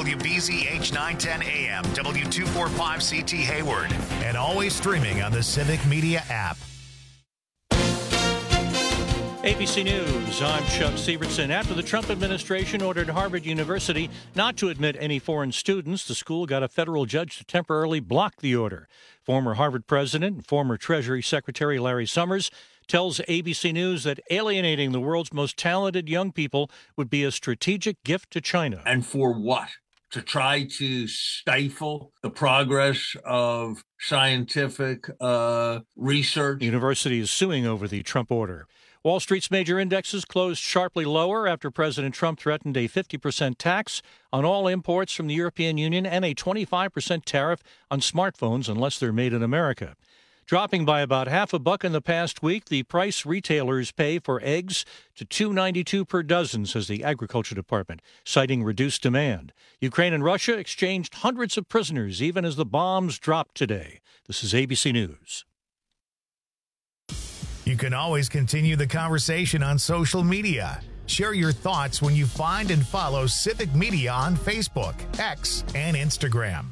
WBZH 910 AM, W245CT Hayward, and always streaming on the Civic Media app. ABC News, I'm Chuck Severson. After the Trump administration ordered Harvard University not to admit any foreign students, the school got a federal judge to temporarily block the order. Former Harvard president and former Treasury Secretary Larry Summers tells ABC News that alienating the world's most talented young people would be a strategic gift to China. And for what? To try to stifle the progress of scientific research. The university is suing over the Trump order. Wall Street's major indexes closed sharply lower after President Trump threatened a 50% tax on all imports from the European Union and a 25% tariff on smartphones unless they're made in America. Dropping by about half a buck in the past week, the price retailers pay for eggs to $2.92 per dozen, says the Agriculture Department, citing reduced demand. Ukraine and Russia exchanged hundreds of prisoners even as the bombs dropped today. This is ABC News. You can always continue the conversation on social media. Share your thoughts when you find and follow Civic Media on Facebook, X, and Instagram.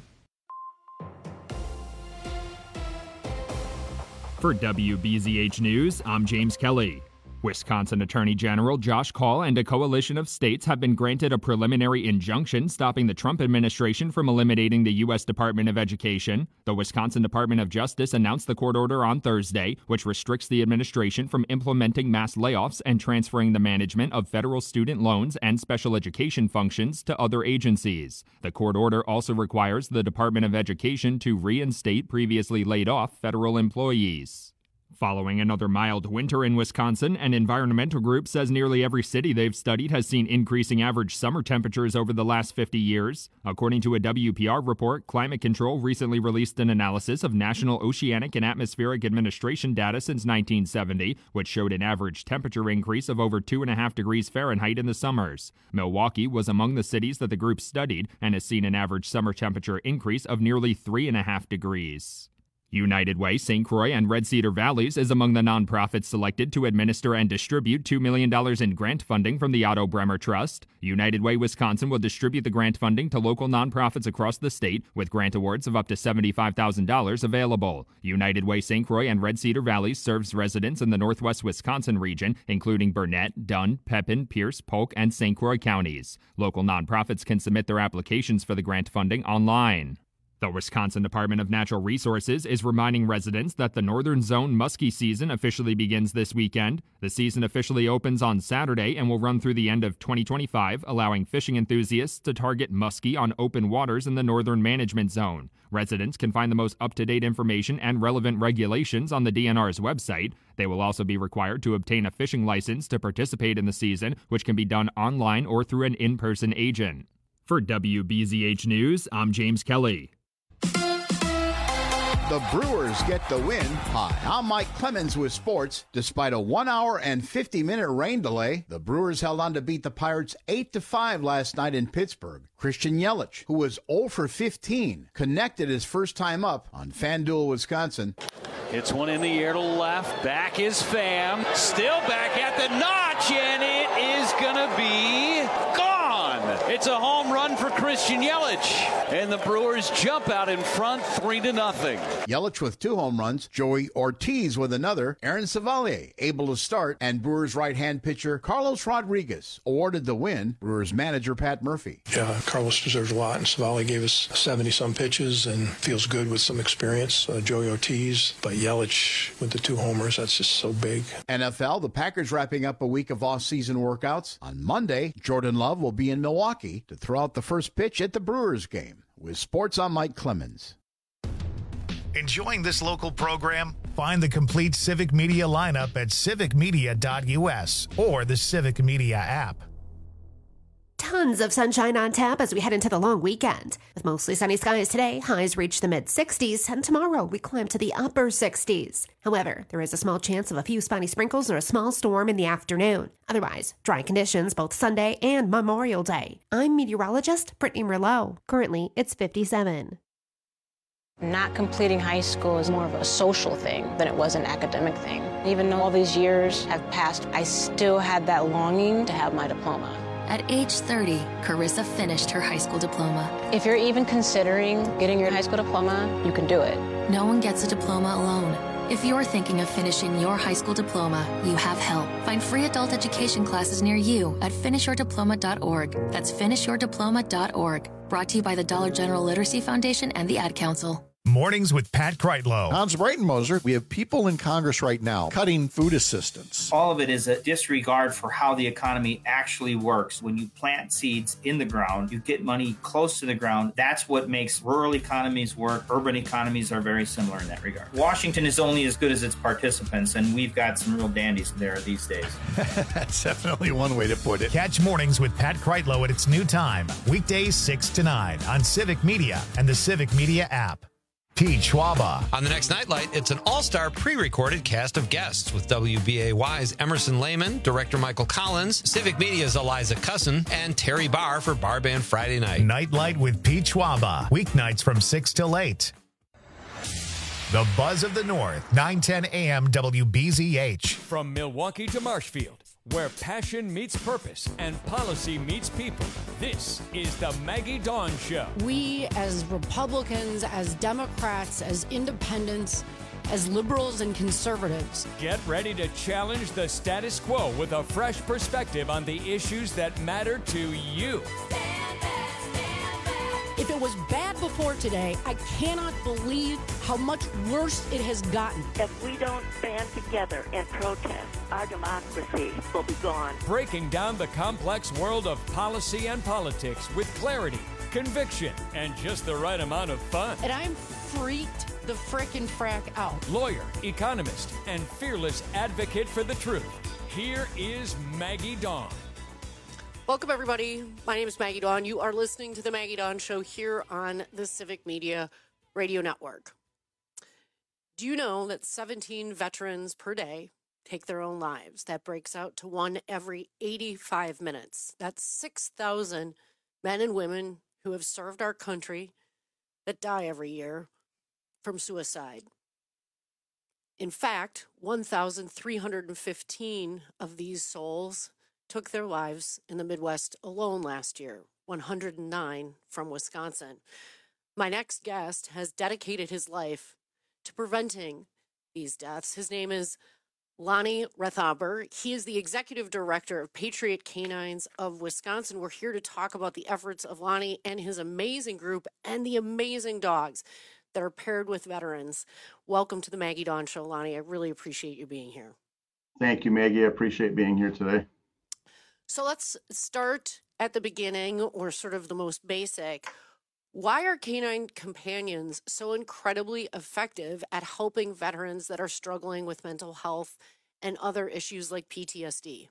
For WBZH News, I'm James Kelly. Wisconsin Attorney General Josh Kaul and a coalition of states have been granted a preliminary injunction stopping the Trump administration from eliminating the U.S. Department of Education. The Wisconsin Department of Justice announced the court order on Thursday, which restricts the administration from implementing mass layoffs and transferring the management of federal student loans and special education functions to other agencies. The court order also requires the Department of Education to reinstate previously laid off federal employees. Following another mild winter in Wisconsin, an environmental group says nearly every city they've studied has seen increasing average summer temperatures over the last 50 years. According to a WPR report, Climate Control recently released an analysis of National Oceanic and Atmospheric Administration data since 1970, which showed an average temperature increase of over 2.5 degrees Fahrenheit in the summers. Milwaukee was among the cities that the group studied and has seen an average summer temperature increase of nearly 3.5 degrees. United Way, St. Croix, and Red Cedar Valleys is among the nonprofits selected to administer and distribute $2 million in grant funding from the Otto Bremer Trust. United Way Wisconsin will distribute the grant funding to local nonprofits across the state, with grant awards of up to $75,000 available. United Way, St. Croix, and Red Cedar Valleys serves residents in the northwest Wisconsin region, including Burnett, Dunn, Pepin, Pierce, Polk, and St. Croix counties. Local nonprofits can submit their applications for the grant funding online. The Wisconsin Department of Natural Resources is reminding residents that the Northern Zone muskie season officially begins this weekend. The season officially opens on Saturday and will run through the end of 2025, allowing fishing enthusiasts to target muskie on open waters in the Northern Management Zone. Residents can find the most up-to-date information and relevant regulations on the DNR's website. They will also be required to obtain a fishing license to participate in the season, which can be done online or through an in-person agent. For WBZH News, I'm James Kelly. The Brewers get the win. Hi, I'm Mike Clemens with sports. Despite a 1 hour and 50-minute rain delay, the Brewers held on to beat the Pirates 8-5 last night in Pittsburgh. Christian Yelich, who was 0 for 15, connected his first time up on FanDuel Wisconsin. Hits one in the air to left. Back is Pham. Still back at the notch, and it is going to be gone. It's a home run for Christian Yelich, and the Brewers jump out in front 3-0. Yelich with 2 home runs, Joey Ortiz with another, Aaron Savalier able to start, and Brewers right-hand pitcher Carlos Rodriguez awarded the win. Brewers manager Pat Murphy. Yeah, Carlos deserves a lot, and Savalier gave us 70-some pitches and feels good with some experience. Joey Ortiz, but Yelich with the 2 homers, that's just so big. NFL, the Packers wrapping up a week of off-season workouts. On Monday, Jordan Love will be in Milwaukee to throw out the first pitch at the Brewers game. With sports, I'm Mike Clemens. Enjoying this local program? Find the complete Civic Media lineup at civicmedia.us or the Civic Media app. Tons of sunshine on tap as we head into the long weekend. With mostly sunny skies today, highs reach the mid-60s, and tomorrow we climb to the upper 60s. However, there is a small chance of a few spotty sprinkles or a small storm in the afternoon. Otherwise, dry conditions both Sunday and Memorial Day. I'm meteorologist Brittany Merlot. Currently, it's 57. Not completing high school is more of a social thing than it was an academic thing. Even though all these years have passed, I still had that longing to have my diploma. At age 30, Carissa finished her high school diploma. If you're even considering getting your high school diploma, you can do it. No one gets a diploma alone. If you're thinking of finishing your high school diploma, you have help. Find free adult education classes near you at finishyourdiploma.org. That's finishyourdiploma.org. Brought to you by the Dollar General Literacy Foundation and the Ad Council. Mornings with Pat Kreitlow. Hans Breitenmoser, we have people in Congress right now cutting food assistance. All of it is a disregard for how the economy actually works. When you plant seeds in the ground, you get money close to the ground. That's what makes rural economies work. Urban economies are very similar in that regard. Washington is only as good as its participants, and we've got some real dandies there these days. That's definitely one way to put it. Catch Mornings with Pat Kreitlow at its new time, weekdays 6 to 9 on Civic Media and the Civic Media app. Pete Schwaba. On the next Nightlight, it's an all-star pre-recorded cast of guests with WBAY's Emerson Lehman, director Michael Collins, Civic Media's Eliza Cusson, and Terry Barr for Bar Band Friday Night. Nightlight with Pete Schwaba. Weeknights from 6 till 8. The Buzz of the North, 9:10 a.m. WBZH. From Milwaukee to Marshfield, where passion meets purpose and policy meets people, this is the Maggie Dawn Show. We, as Republicans, as Democrats, as independents, as liberals and conservatives, get ready to challenge the status quo with a fresh perspective on the issues that matter to you. If it was bad before today, I cannot believe how much worse it has gotten. If we don't band together and protest, our democracy will be gone. Breaking down the complex world of policy and politics with clarity, conviction, and just the right amount of fun. And I'm freaked the frickin' frack out. Lawyer, economist, and fearless advocate for the truth. Here is Maggie Dawn. Welcome, everybody. My name is Maggie Dawn. You are listening to the Maggie Dawn Show here on the Civic Media Radio Network. Do you know that 17 veterans per day take their own lives? That breaks out to one every 85 minutes. That's 6,000 men and women who have served our country that die every year from suicide. In fact, 1,315 of these souls took their lives in the Midwest alone last year, 109 from Wisconsin. My next guest has dedicated his life to preventing these deaths. His name is Lonnie Rethaber. He is the executive director of Patriot Canines of Wisconsin. We're here to talk about the efforts of Lonnie and his amazing group and the amazing dogs that are paired with veterans. Welcome to the Maggie Dawn Show, Lonnie. I really appreciate you being here. Thank you, Maggie. I appreciate being here today. So let's start at the beginning, or sort of the most basic. Why are canine companions so incredibly effective at helping veterans that are struggling with mental health and other issues like PTSD?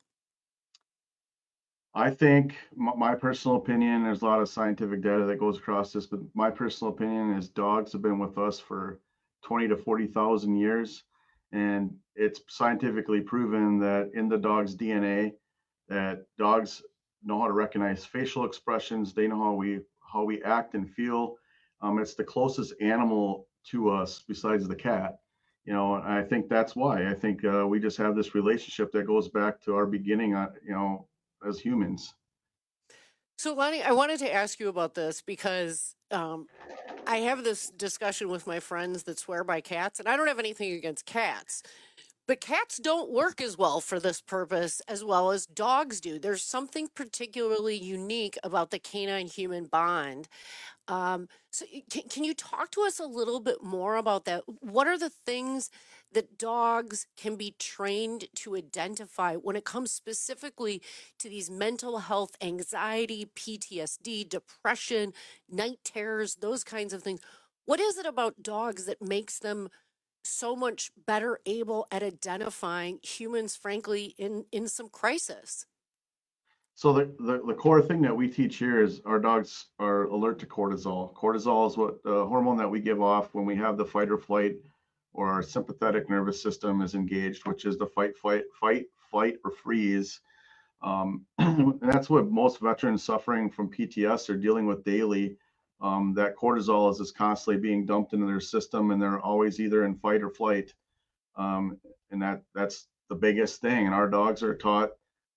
I think my personal opinion, there's a lot of scientific data that goes across this, but my personal opinion is dogs have been with us for 20 to 40,000 years. And it's scientifically proven that in the dog's DNA, that dogs know how to recognize facial expressions. They know how we act and feel. It's the closest animal to us besides the cat, and I think that's why. I think we just have this relationship that goes back to our beginning, as humans. So, Lonnie, I wanted to ask you about this because I have this discussion with my friends that swear by cats, and I don't have anything against cats. But cats don't work as well for this purpose as well as dogs do. There's something particularly unique about the canine-human bond. So can you talk to us a little bit more about that? What are the things that dogs can be trained to identify when it comes specifically to these mental health, anxiety, PTSD, depression, night terrors, those kinds of things? What is it about dogs that makes them so much better able at identifying humans, frankly, in some crisis? So the core thing that we teach here is our dogs are alert to cortisol. Cortisol is what the hormone that we give off when we have the fight or flight, or our sympathetic nervous system is engaged, which is the fight, flight, or freeze. And that's what most veterans suffering from PTS are dealing with daily. That cortisol is just constantly being dumped into their system, and they're always either in fight or flight. And that's the biggest thing. And our dogs are taught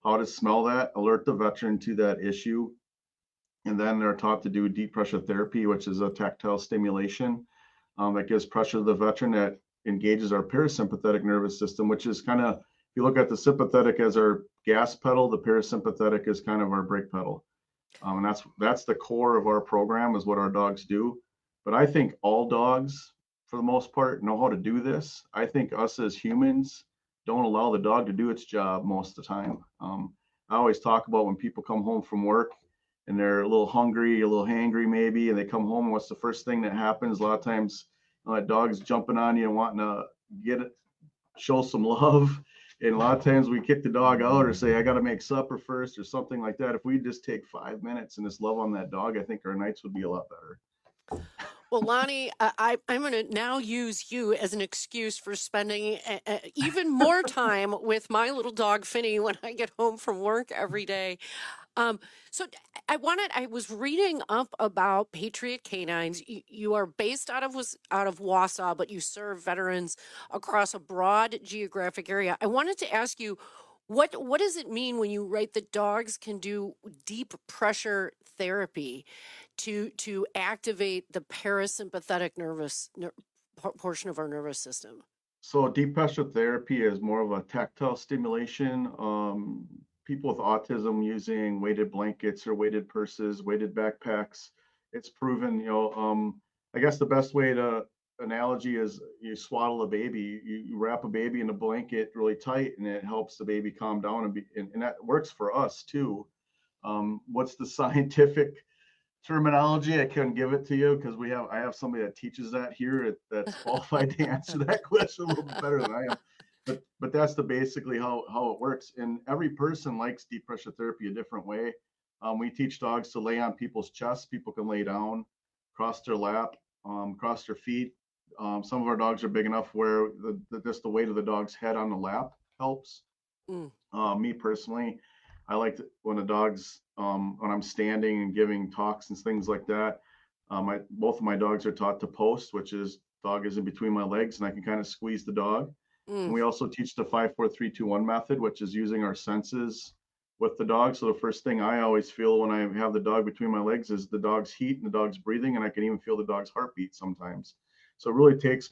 how to smell that, alert the veteran to that issue. And then they're taught to do deep pressure therapy, which is a tactile stimulation that gives pressure to the veteran that engages our parasympathetic nervous system, which is kind of, if you look at the sympathetic as our gas pedal, the parasympathetic is kind of our brake pedal. And that's the core of our program, is what our dogs do. But I think all dogs, for the most part, know how to do this. I think us as humans don't allow the dog to do its job most of the time. I always talk about when people come home from work and they're a little hungry, a little hangry maybe, and they come home, and what's the first thing that happens? A lot of times, that dog's jumping on you and wanting to show some love. And a lot of times we kick the dog out or say, I got to make supper first or something like that. If we just take 5 minutes and just love on that dog, I think our nights would be a lot better. Well, Lonnie, I'm going to now use you as an excuse for spending even more time with my little dog, Finny, when I get home from work every day. So I was reading up about Patriot Canines. You are based out of Wausau, but you serve veterans across a broad geographic area. I wanted to ask you, what does it mean when you write that dogs can do deep pressure therapy to activate the parasympathetic portion of our nervous system? So deep pressure therapy is more of a tactile stimulation. People with autism using weighted blankets or weighted purses, weighted backpacks. It's proven, I guess the best way to analogy is you swaddle a baby, you wrap a baby in a blanket really tight, and it helps the baby calm down and that works for us too. What's the scientific terminology? I couldn't give it to you because I have somebody that teaches that here that's qualified to answer that question a little bit better than I am. But that's basically how it works. And every person likes deep pressure therapy a different way. We teach dogs to lay on people's chests. People can lay down, cross their lap, cross their feet. Some of our dogs are big enough where just the weight of the dog's head on the lap helps. Me personally, I like when the dogs, when I'm standing and giving talks and things like that. Both of my dogs are taught to post, which is dog is in between my legs and I can kind of squeeze the dog. And we also teach the 5-4-3-2-1 method, which is using our senses with the dog. So the first thing I always feel when I have the dog between my legs is the dog's heat and the dog's breathing, and I can even feel the dog's heartbeat sometimes. So it really takes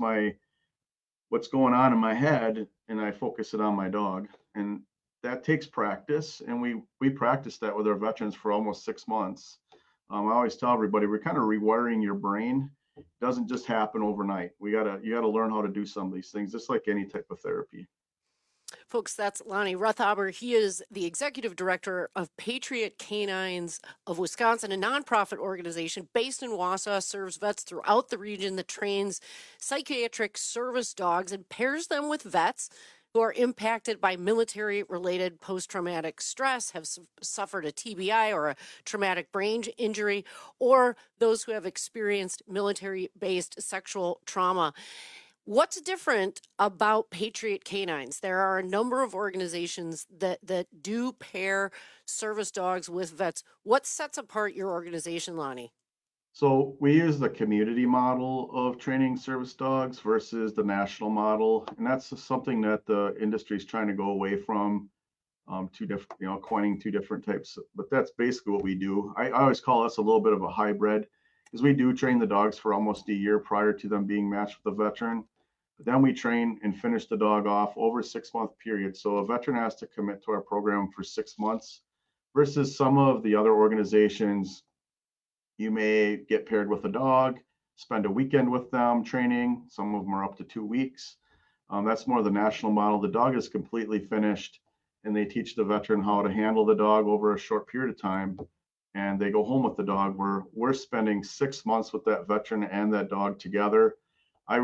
what's going on in my head and I focus it on my dog. And that takes practice. And we practice that with our veterans for almost 6 months. I always tell everybody, we're kind of rewiring your brain. It doesn't just happen overnight. You gotta learn how to do some of these things, just like any type of therapy. Folks, that's Lonnie Ruthaber. He is the executive director of Patriot Canines of Wisconsin, a nonprofit organization based in Wausau, serves vets throughout the region that trains psychiatric service dogs and pairs them with vets who are impacted by military-related post-traumatic stress, have suffered a TBI or a traumatic brain injury, or those who have experienced military-based sexual trauma. What's different about Patriot Canines? There are a number of organizations that do pair service dogs with vets. What sets apart your organization, Lonnie? So we use the community model of training service dogs versus the national model, and that's something that the industry is trying to go away from. Two different, coining two different types. But that's basically what we do. I always call us a little bit of a hybrid, because we do train the dogs for almost a year prior to them being matched with a veteran. But then we train and finish the dog off over a 6-month period. So a veteran has to commit to our program for 6 months, versus some of the other organizations. You may get paired with a dog, spend a weekend with them training. Some of them are up to 2 weeks. That's more the national model. The dog is completely finished, and they teach the veteran how to handle the dog over a short period of time, and they go home with the dog. We're spending 6 months with that veteran and that dog together. I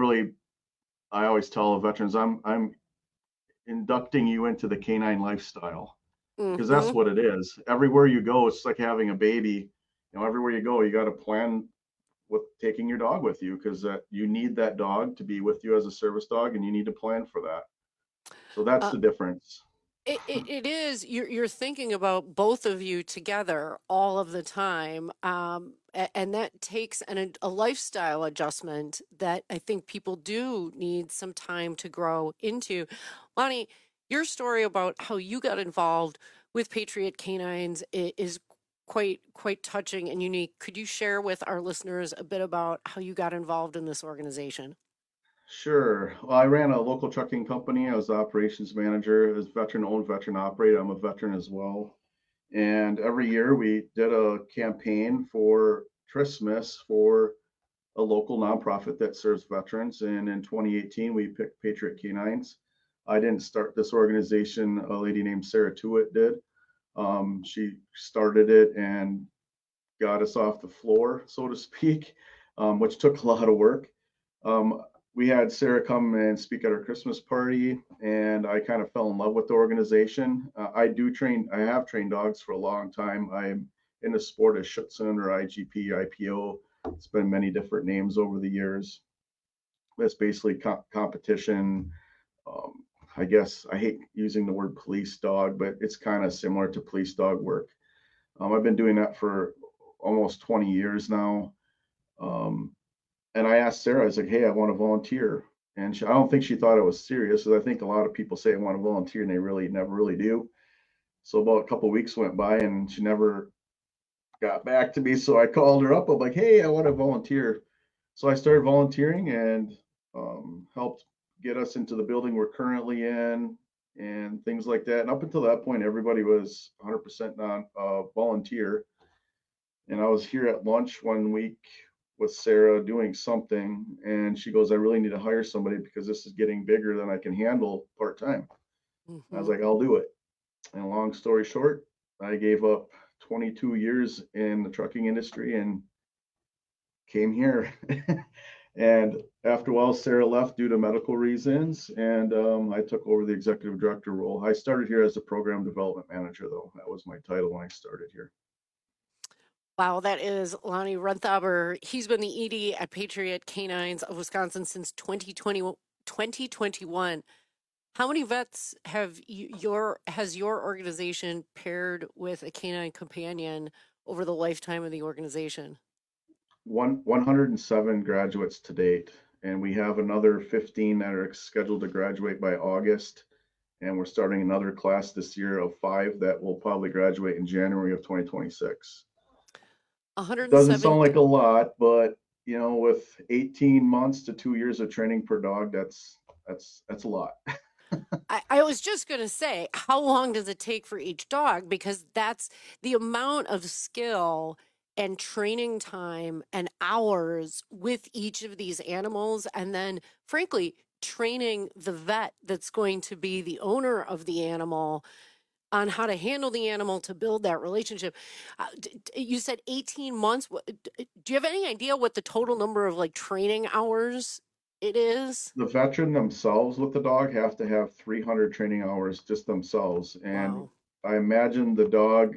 always tell the veterans, I'm inducting you into the canine lifestyle, because that's what it is. Everywhere you go, it's like having a baby. Everywhere you go, you got to plan with taking your dog with you, because you need that dog to be with you as a service dog, and you need to plan for that. So that's the difference. It is. You're thinking about both of you together all of the time, and that takes a lifestyle adjustment that I think people do need some time to grow into. Lonnie, your story about how you got involved with Patriot Canines is quite touching and unique. Could you share with our listeners a bit about how you got involved in this organization? Sure. Well, I ran a local trucking company. I was the operations manager. As veteran-owned, veteran-operated. I'm a veteran as well. And every year we did a campaign for Christmas for a local nonprofit that serves veterans. And in 2018, we picked Patriot Canines. I didn't start this organization. A lady named Sarah Tuitt did. She started it and got us off the floor, so to speak, which took a lot of work. We had Sarah come and speak at our Christmas party, and I kind of fell in love with the organization. I have trained dogs for a long time. I'm in the sport of Schutzhund or IGP, IPO. It's been many different names over the years. It's basically competition. I guess I hate using the word police dog, but it's kind of similar to police dog work. I've been doing that for almost 20 years now. And I asked Sarah, I was like, hey, I want to volunteer. And I don't think she thought it was serious. I think a lot of people say I want to volunteer and they never really do. So about a couple of weeks went by and she never got back to me. So I called her up. I'm like, hey, I want to volunteer. So I started volunteering and helped get us into the building we're currently in and things like that. And up until that point, everybody was 100% volunteer. And I was here at lunch one week with Sarah doing something, and she goes, I really need to hire somebody because this is getting bigger than I can handle part-time. Mm-hmm. I was like, I'll do it. And long story short, I gave up 22 years in the trucking industry and came here. And after a while, Sarah left due to medical reasons, and I took over the executive director role. I started here as a program development manager, though. That was my title when I started here. Wow, that is Lonnie Renthaber. He's been the ED at Patriot Canines of Wisconsin since 2021. How many vets has your organization paired with a canine companion over the lifetime of the organization? 107 graduates to date, and we have another 15 that are scheduled to graduate by August, and we're starting another class this year of 5 that will probably graduate in January of 2026. Doesn't sound like a lot, but with 18 months to 2 years of training per dog, that's a lot. I was just going to say, how long does it take for each dog? Because that's the amount of skill and training time and hours with each of these animals. And then, frankly, training the vet that's going to be the owner of the animal on how to handle the animal to build that relationship. You said 18 months. Do you have any idea what the total number of training hours it is? The veteran themselves with the dog have to have 300 training hours just themselves. And wow. I imagine the dog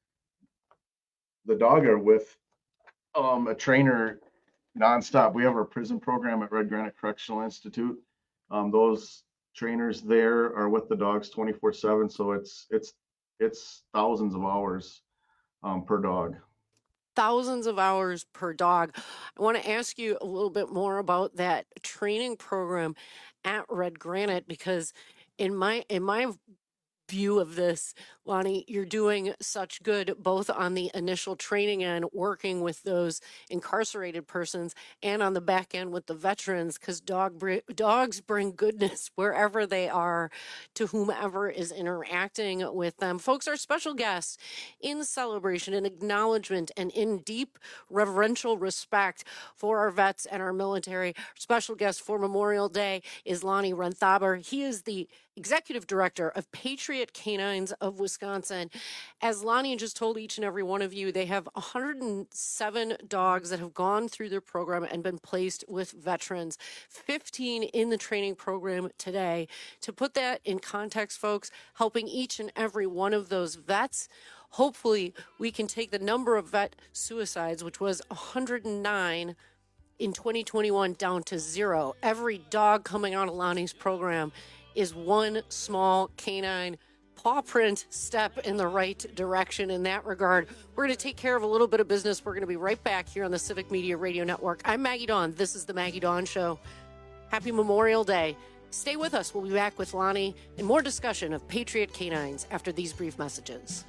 are with a trainer nonstop. We have our prison program at Red Granite Correctional Institute. Those trainers there are with the dogs 24/7, so it's thousands of hours per dog. Thousands of hours per dog. I want to ask you a little bit more about that training program at Red Granite, because in my view of this, Lonnie, you're doing such good both on the initial training end, working with those incarcerated persons, and on the back end with the veterans, because dogs bring goodness wherever they are to whomever is interacting with them. Folks, our special guests in celebration and acknowledgement and in deep reverential respect for our vets and our military, our special guest for Memorial Day is Lonnie Renthaber. He is the executive director of Patriot Canines of Wisconsin. As Lonnie just told each and every one of you, they have 107 dogs that have gone through their program and been placed with veterans, 15 in the training program today. To put that in context, folks, helping each and every one of those vets, hopefully we can take the number of vet suicides, which was 109 in 2021, down to 0. Every dog coming out of Lonnie's program is one small canine paw print step in the right direction in that regard. We're going to take care of a little bit of business. We're going to be right back here on the Civic Media Radio Network. I'm Maggie Dawn. This is the Maggie Dawn Show. Happy Memorial Day. Stay with us. We'll be back with Lonnie and more discussion of Patriot Canines after these brief messages.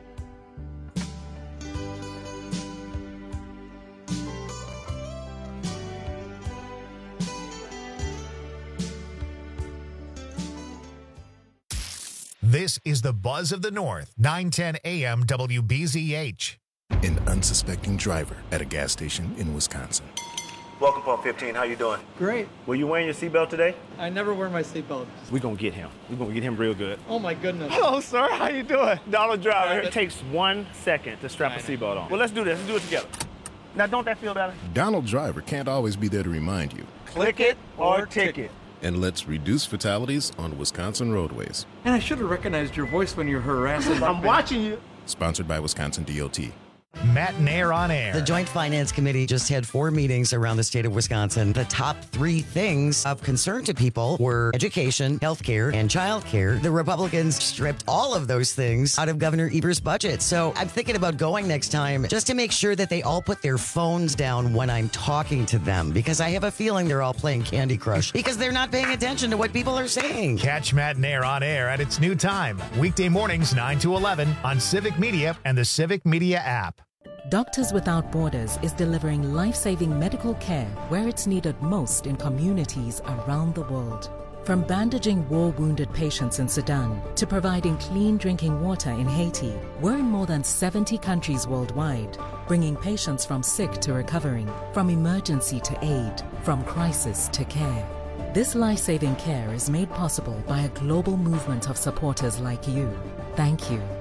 This is the Buzz of the North, 910 AM WBZH. An unsuspecting driver at a gas station in Wisconsin. Welcome, Pump 15. How you doing? Great. Were you wearing your seatbelt today? I never wear my seatbelt. We're going to get him. We're going to get him real good. Oh, my goodness. Hello, sir. How you doing? Donald Driver. It takes 1 second to strap a seatbelt on. Well, let's do this. Let's do it together. Now, don't that feel better? Donald Driver can't always be there to remind you. Click it or ticket. And let's reduce fatalities on Wisconsin roadways. And I should have recognized your voice when you're harassing. I'm watching you. Sponsored by Wisconsin DOT. Matt and Air on Air. The Joint Finance Committee just had 4 meetings around the state of Wisconsin. The top 3 things of concern to people were education, healthcare, and childcare. The Republicans stripped all of those things out of Governor Evers' budget. So I'm thinking about going next time just to make sure that they all put their phones down when I'm talking to them, because I have a feeling they're all playing Candy Crush because they're not paying attention to what people are saying. Catch Matt and Air on Air at its new time, weekday mornings 9 to 11 on Civic Media and the Civic Media app. Doctors Without Borders is delivering life-saving medical care where it's needed most in communities around the world. From bandaging war-wounded patients in Sudan to providing clean drinking water in Haiti, we're in more than 70 countries worldwide, bringing patients from sick to recovering, from emergency to aid, from crisis to care. This life-saving care is made possible by a global movement of supporters like you. Thank you.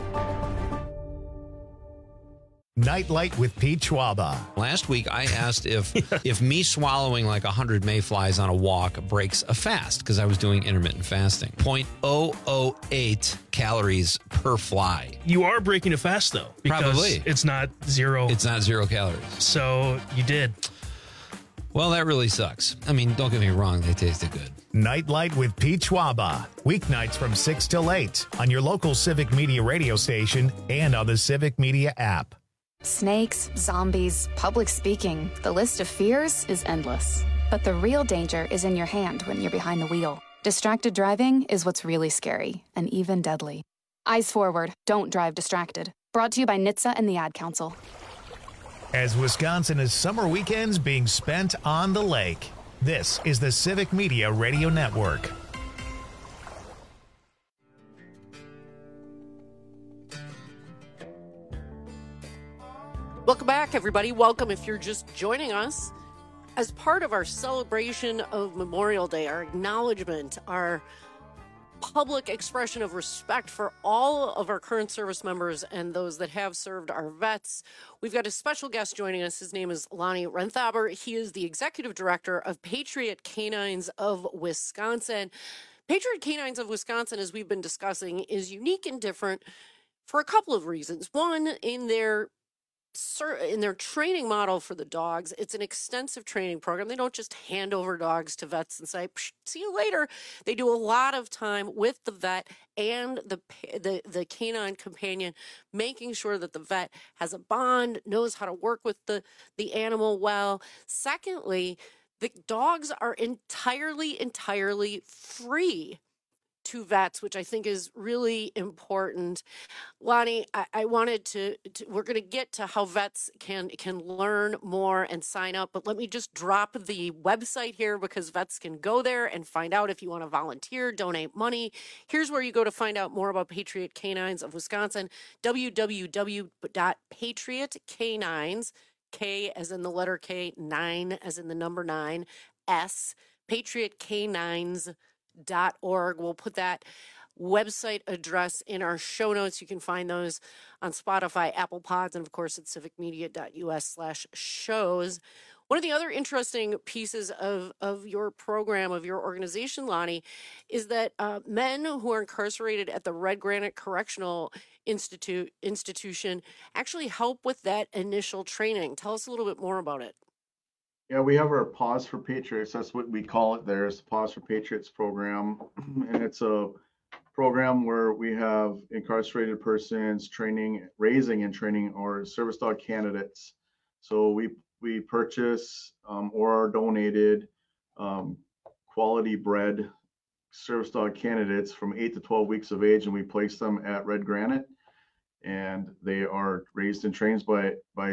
Nightlight with Pete Schwaba. Last week, I asked if me swallowing like 100 mayflies on a walk breaks a fast, because I was doing intermittent fasting. 0.008 calories per fly. You are breaking a fast, though. Because Probably. it's not zero. It's not 0 calories. So you did. Well, that really sucks. I mean, don't get me wrong, they tasted good. Nightlight with Pete Schwaba. Weeknights from 6 till 8 on your local Civic Media radio station and on the Civic Media app. Snakes, zombies, public speaking, the list of fears is endless. But the real danger is in your hand when you're behind the wheel. Distracted driving is what's really scary and even deadly. Eyes forward, don't drive distracted. Brought to you by NHTSA and the Ad Council. As Wisconsin is summer weekends being spent on the lake, this is the Civic Media Radio Network. Welcome back, everybody. Welcome if you're just joining us. As part of our celebration of Memorial Day, our acknowledgement, our public expression of respect for all of our current service members and those that have served, our vets, we've got a special guest joining us. His name is Lonnie Renthaber. He is the executive director of Patriot Canines of Wisconsin. Patriot Canines of Wisconsin, as we've been discussing, is unique and different for a couple of reasons. One, in their training model for the dogs, it's an extensive training program. They don't just hand over dogs to vets and say, see you later. They do a lot of time with the vet and the canine companion, making sure that the vet has a bond, knows how to work with the animal well. Secondly, the dogs are entirely free to vets, which I think is really important. Lonnie, I wanted to we're going to get to how vets can learn more and sign up, but let me just drop the website here because vets can go there and find out if you want to volunteer, donate money. Here's where you go to find out more about Patriot Canines of Wisconsin, www.patriotcanines, K as in the letter K, 9 as in the number 9, S, patriotcanines.org. We'll put that website address in our show notes. You can find those on Spotify, Apple Pods, and of course at civicmedia.us/shows. One of the other interesting pieces of your program, of your organization, Lonnie, is that men who are incarcerated at the Red Granite Correctional Institution actually help with that initial training. Tell us a little bit more about it. Yeah, we have our Pause for Patriots. That's what we call it there. It's the Pause for Patriots program. And it's a program where we have incarcerated persons raising and training our service dog candidates. So we purchase or are donated quality bred service dog candidates from 8 to 12 weeks of age, and we place them at Red Granite, and they are raised and trained by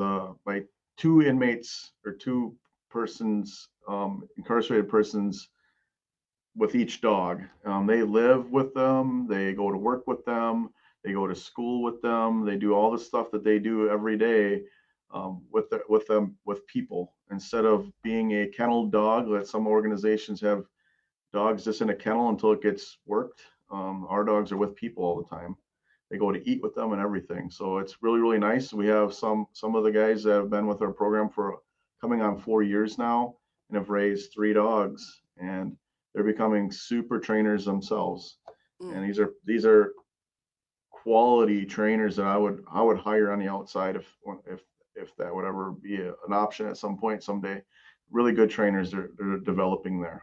two inmates or two persons, incarcerated persons with each dog. They live with them, they go to work with them, they go to school with them, they do all the stuff that they do every day with people, instead of being a kennel dog that some organizations have dogs just in a kennel until it gets worked. Our dogs are with people all the time. They go to eat with them and everything. So it's really, really nice. We have some of the guys that have been with our program for coming on 4 years now and have raised 3 dogs, and they're becoming super trainers themselves. And these are quality trainers that I would hire on the outside if that would ever be an option at some point someday. Really good trainers they're developing there.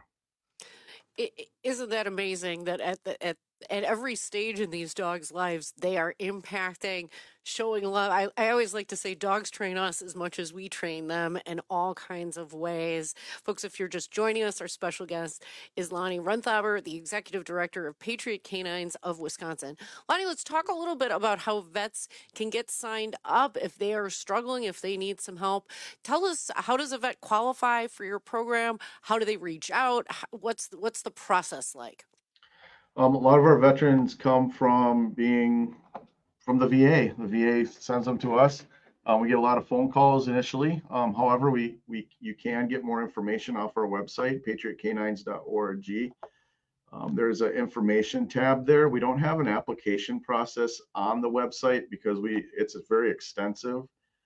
Isn't that amazing that at every stage in these dogs' lives, they are impacting, showing love. I always like to say dogs train us as much as we train them in all kinds of ways. Folks, if you're just joining us, our special guest is Lonnie Renthaber, the Executive Director of Patriot Canines of Wisconsin. Lonnie, let's talk a little bit about how vets can get signed up if they are struggling, if they need some help. Tell us, how does a vet qualify for your program? How do they reach out? What's the process like? A lot of our veterans come from the VA. The VA sends them to us. We get a lot of phone calls initially. However, you can get more information off our website, patriotcanines.org. There's an information tab there. We don't have an application process on the website because it's very extensive.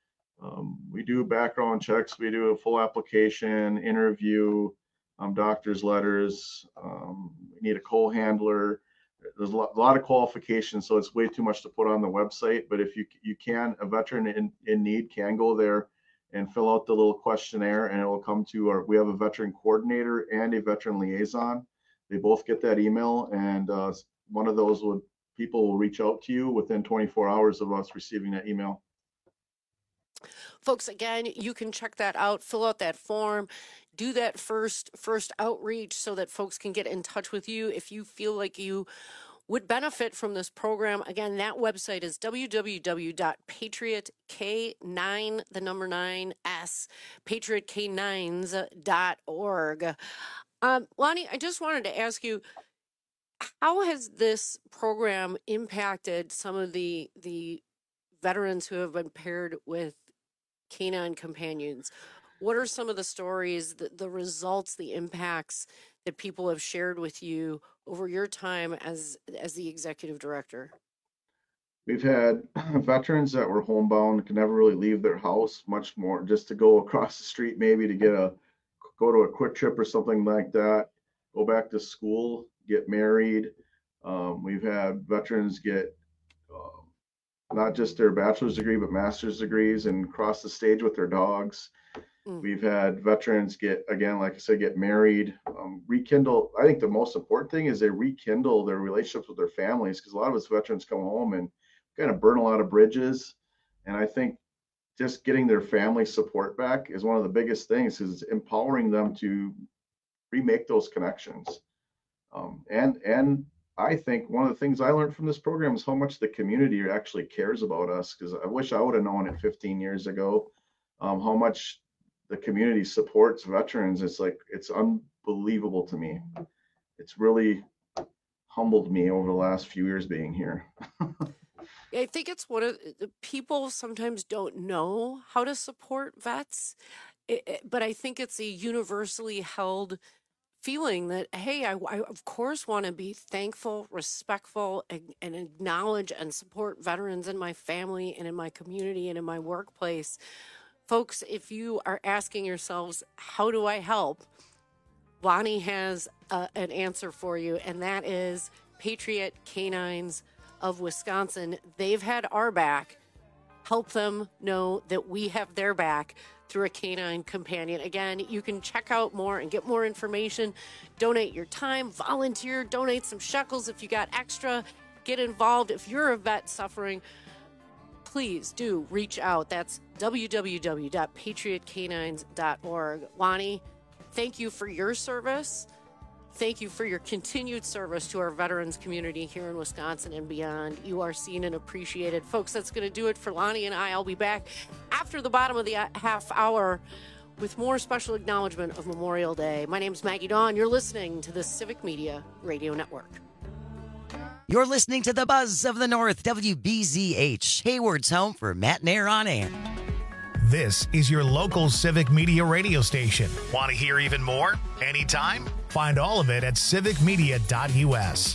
We do background checks. We do a full application, interview, doctor's letters. We need a co-handler. There's a lot of qualifications, so it's way too much to put on the website. But if you can, a veteran in need can go there and fill out the little questionnaire, and it will come to we have a veteran coordinator and a veteran liaison. They both get that email, and one of those people will reach out to you within 24 hours of us receiving that email. Folks, again, you can check that out, fill out that form, do that first outreach so that folks can get in touch with you if you feel like you would benefit from this program. Again, that website is www.patriotk9, the number 9S, patriotk9s.org. Lonnie, I just wanted to ask you, how has this program impacted some of the veterans who have been paired with canine companions? What are some of the stories, the results, the impacts that people have shared with you over your time as the executive director? We've had veterans that were homebound, could never really leave their house, much more just to go across the street, maybe to go to a quick trip or something like that, go back to school, get married. We've had veterans get not just their bachelor's degree, but master's degrees and cross the stage with their dogs. We've had veterans get married, rekindle. I think the most important thing is they rekindle their relationships with their families, because a lot of us veterans come home and kind of burn a lot of bridges. And I think just getting their family support back is one of the biggest things, is empowering them to remake those connections. And I think one of the things I learned from this program is how much the community actually cares about us, because I wish I would have known it 15 years ago, how much the community supports veterans. It's unbelievable to me. It's really humbled me over the last few years being here. I think it's one of the people sometimes don't know how to support vets, but I think it's a universally held feeling that, hey, I of course want to be thankful, respectful, and acknowledge and support veterans in my family and in my community and in my workplace. Folks, if you are asking yourselves, how do I help? Lonnie has an answer for you, and that is Patriot Canines of Wisconsin. They've had our back. Help them know that we have their back through a canine companion. Again, you can check out more and get more information. Donate your time, volunteer, donate some shekels if you got extra. Get involved. If you're a vet suffering, please do reach out. That's www.patriotcanines.org. Lonnie, thank you for your service. Thank you for your continued service to our veterans community here in Wisconsin and beyond. You are seen and appreciated. Folks, that's going to do it for Lonnie and I. I'll be back after the bottom of the half hour with more special acknowledgement of Memorial Day. My name's Maggie Dawn. You're listening to the Civic Media Radio Network. You're listening to the Buzz of the North, WBZH, Hayward's home for Matt Nair on air. This is your local Civic Media radio station. Want to hear even more? Anytime? Find all of it at civicmedia.us.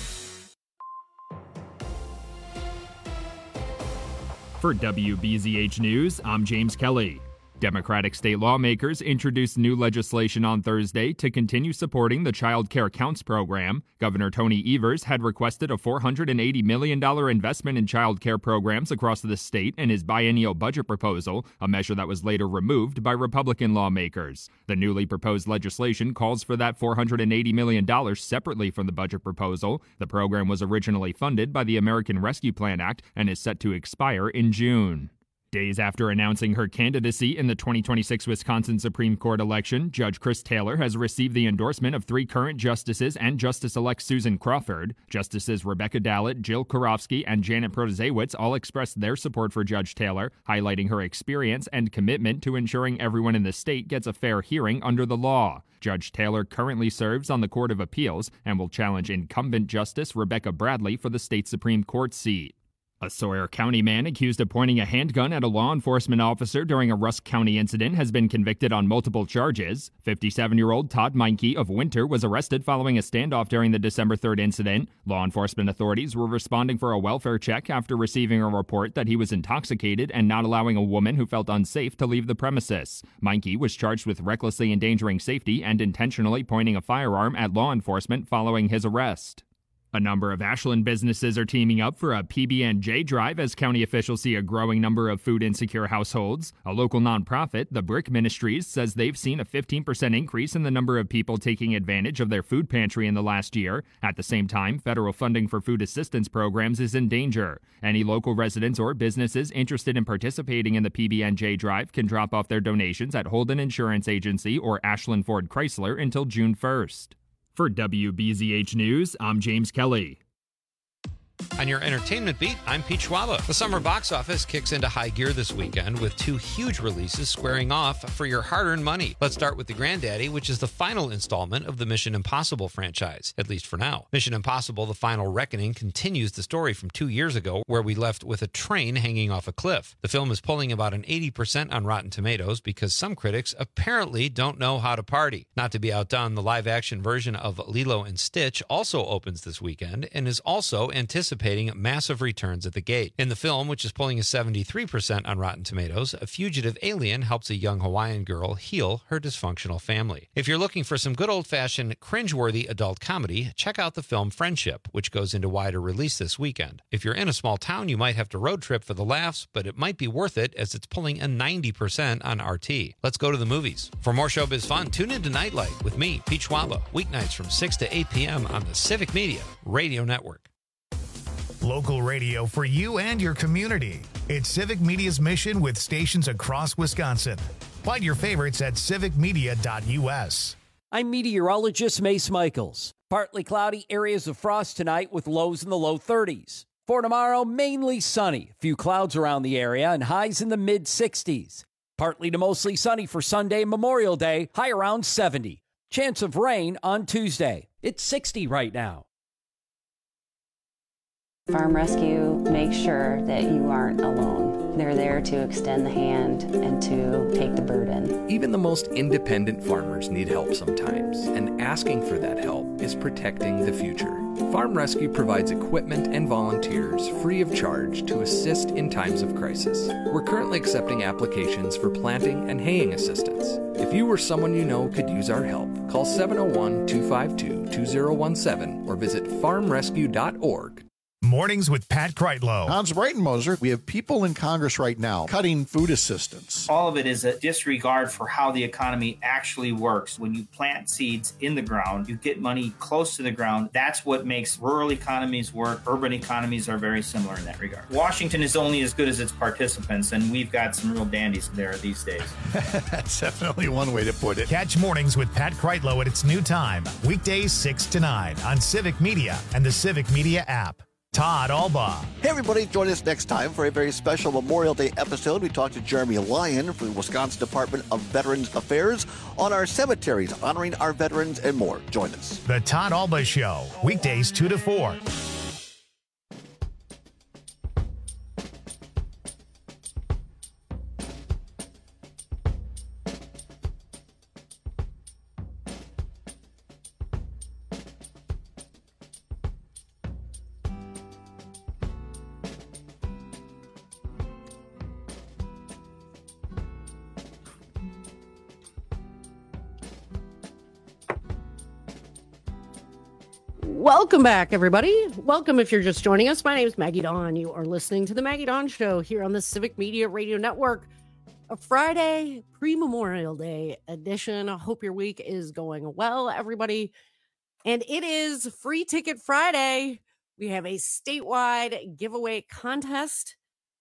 For WBZH News, I'm James Kelly. Democratic state lawmakers introduced new legislation on Thursday to continue supporting the Child Care Counts program. Governor Tony Evers had requested a $480 million investment in child care programs across the state in his biennial budget proposal, a measure that was later removed by Republican lawmakers. The newly proposed legislation calls for that $480 million separately from the budget proposal. The program was originally funded by the American Rescue Plan Act and is set to expire in June. Days after announcing her candidacy in the 2026 Wisconsin Supreme Court election, Judge Chris Taylor has received the endorsement of 3 current justices and Justice-elect Susan Crawford. Justices Rebecca Dallett, Jill Karofsky, and Janet Protasiewicz all expressed their support for Judge Taylor, highlighting her experience and commitment to ensuring everyone in the state gets a fair hearing under the law. Judge Taylor currently serves on the Court of Appeals and will challenge incumbent Justice Rebecca Bradley for the state Supreme Court seat. A Sawyer County man accused of pointing a handgun at a law enforcement officer during a Rusk County incident has been convicted on multiple charges. 57-year-old Todd Meinke of Winter was arrested following a standoff during the December 3rd incident. Law enforcement authorities were responding for a welfare check after receiving a report that he was intoxicated and not allowing a woman who felt unsafe to leave the premises. Meinke was charged with recklessly endangering safety and intentionally pointing a firearm at law enforcement following his arrest. A number of Ashland businesses are teaming up for a PB&J drive as county officials see a growing number of food-insecure households. A local nonprofit, the Brick Ministries, says they've seen a 15% increase in the number of people taking advantage of their food pantry in the last year. At the same time, federal funding for food assistance programs is in danger. Any local residents or businesses interested in participating in the PB&J drive can drop off their donations at Holden Insurance Agency or Ashland Ford Chrysler until June 1st. For WBZH News, I'm James Kelly. On your entertainment beat, I'm Pete Schwaba. The summer box office kicks into high gear this weekend with 2 huge releases squaring off for your hard-earned money. Let's start with The Granddaddy, which is the final installment of the Mission Impossible franchise, at least for now. Mission Impossible: The Final Reckoning continues the story from 2 years ago, where we left with a train hanging off a cliff. The film is pulling about an 80% on Rotten Tomatoes because some critics apparently don't know how to party. Not to be outdone, the live-action version of Lilo and Stitch also opens this weekend and is also anticipating massive returns at the gate. In the film, which is pulling a 73% on Rotten Tomatoes, a fugitive alien helps a young Hawaiian girl heal her dysfunctional family. If you're looking for some good old-fashioned cringeworthy adult comedy, check out the film Friendship, which goes into wider release this weekend. If you're in a small town, you might have to road trip for the laughs, but it might be worth it as it's pulling a 90% on RT. Let's go to the movies. For more showbiz fun, tune into Nightlight with me, Pete Schwaba, weeknights from 6 to 8 p.m. on the Civic Media Radio Network. Local radio for you and your community. It's Civic Media's mission with stations across Wisconsin. Find your favorites at civicmedia.us. I'm meteorologist Mace Michaels. Partly cloudy, areas of frost tonight with lows in the low 30s. For tomorrow, mainly sunny. A few clouds around the area and highs in the mid-60s. Partly to mostly sunny for Sunday, Memorial Day, high around 70. Chance of rain on Tuesday. It's 60 right now. Farm Rescue makes sure that you aren't alone. They're there to extend the hand and to take the burden. Even the most independent farmers need help sometimes, and asking for that help is protecting the future. Farm Rescue provides equipment and volunteers free of charge to assist in times of crisis. We're currently accepting applications for planting and haying assistance. If you or someone you know could use our help, call 701-252-2017 or visit farmrescue.org. Mornings with Pat Kreitlow. Hans Breitenmoser, we have people in Congress right now cutting food assistance. All of it is a disregard for how the economy actually works. When you plant seeds in the ground, you get money close to the ground. That's what makes rural economies work. Urban economies are very similar in that regard. Washington is only as good as its participants, and we've got some real dandies there these days. That's definitely one way to put it. Catch Mornings with Pat Kreitlow at its new time, weekdays 6 to 9 on Civic Media and the Civic Media app. Todd Alba. Hey, everybody. Join us next time for a very special Memorial Day episode. We talked to Jeremy Lyon from the Wisconsin Department of Veterans Affairs on our cemeteries, honoring our veterans and more. Join us. The Todd Alba Show, weekdays 2 to 4. Welcome back, everybody. Welcome if you're just joining us. My name is Maggie Dawn. You are listening to the Maggie Dawn Show here on the Civic Media Radio Network. A Friday pre-Memorial Day edition. I hope your week is going well, everybody. And it is Free Ticket Friday. We have a statewide giveaway contest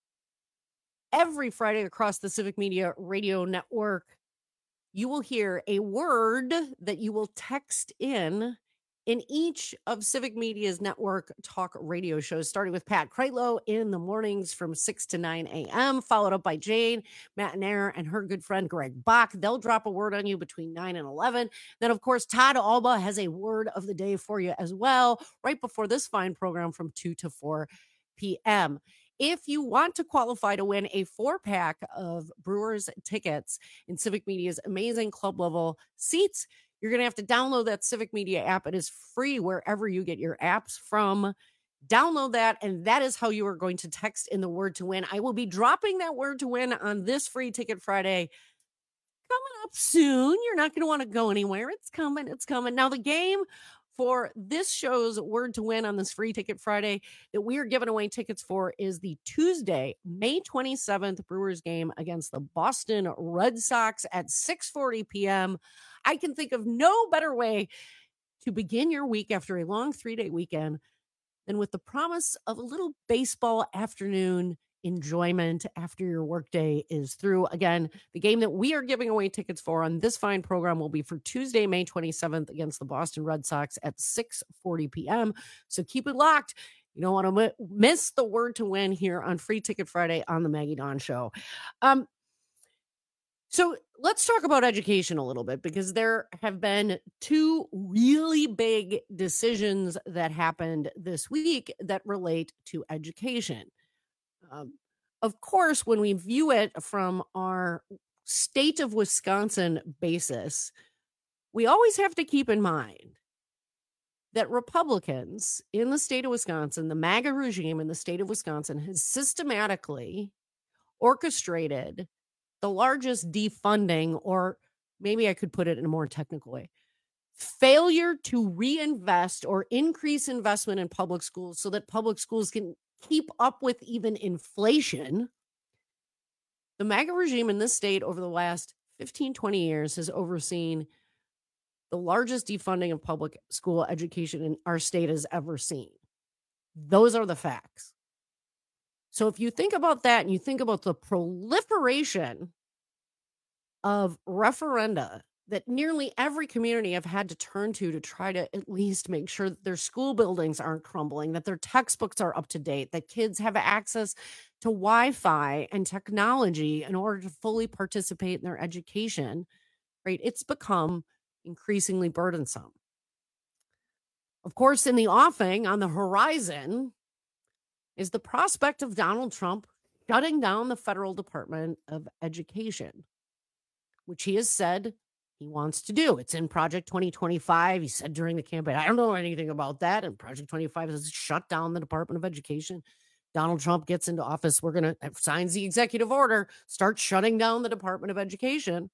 every Friday across the Civic Media Radio Network. You will hear a word that you will text in each of Civic Media's network talk radio shows, starting with Pat Kreitlow in the mornings from 6 to 9 a.m., followed up by Jane Matinair and her good friend Greg Bach. They'll drop a word on you between 9 and 11. Then, of course, Todd Alba has a word of the day for you as well, right before this fine program from 2 to 4 p.m. If you want to qualify to win a 4-pack of Brewers tickets in Civic Media's amazing club level seats, you're going to have to download that Civic Media app. It is free wherever you get your apps from. Download that, and that is how you are going to text in the word to win. I will be dropping that word to win on this Free Ticket Friday coming up soon. You're not going to want to go anywhere. It's coming. It's coming. Now, the game for this show's word to win on this Free Ticket Friday that we are giving away tickets for is the Tuesday, May 27th Brewers game against the Boston Red Sox at 6:40 p.m. I can think of no better way to begin your week after a long 3-day weekend than with the promise of a little baseball afternoon enjoyment after your workday is through. Again, the game that we are giving away tickets for on this fine program will be for Tuesday, May 27th against the Boston Red Sox at 6:40 p.m. So keep it locked. You don't want to miss the word to win here on Free Ticket Friday on the Maggie Dawn Show. So let's talk about education a little bit, because there have been two really big decisions that happened this week that relate to education. Of course, when we view it from our state of Wisconsin basis, we always have to keep in mind that Republicans in the state of Wisconsin, the MAGA regime in the state of Wisconsin, has systematically orchestrated the largest defunding, or maybe I could put it in a more technical way, failure to reinvest or increase investment in public schools so that public schools can keep up with even inflation. The MAGA regime in this state over the last 15, 20 years has overseen the largest defunding of public school education in our state has ever seen. Those are the facts. So if you think about that and you think about the proliferation of referenda that nearly every community have had to turn to try to at least make sure that their school buildings aren't crumbling, that their textbooks are up to date, that kids have access to Wi-Fi and technology in order to fully participate in their education, right? It's become increasingly burdensome. Of course, in the offing, on the horizon, is the prospect of Donald Trump shutting down the federal Department of Education, which he has said he wants to do. It's in Project 2025. He said during the campaign, I don't know anything about that. And Project 25 is shut down the Department of Education. Donald Trump gets into office. We're going to signs the executive order, start shutting down the Department of Education.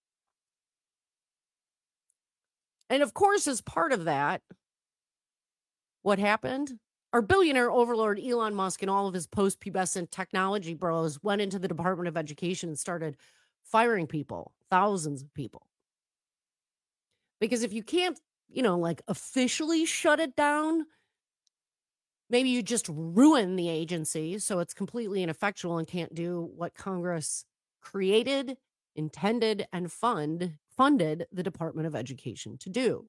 And of course, as part of that, what happened? Our billionaire overlord Elon Musk and all of his post-pubescent technology bros went into the Department of Education and started firing people, thousands of people. Because if you can't, like officially shut it down, maybe you just ruin the agency so it's completely ineffectual and can't do what Congress created, intended, and funded the Department of Education to do.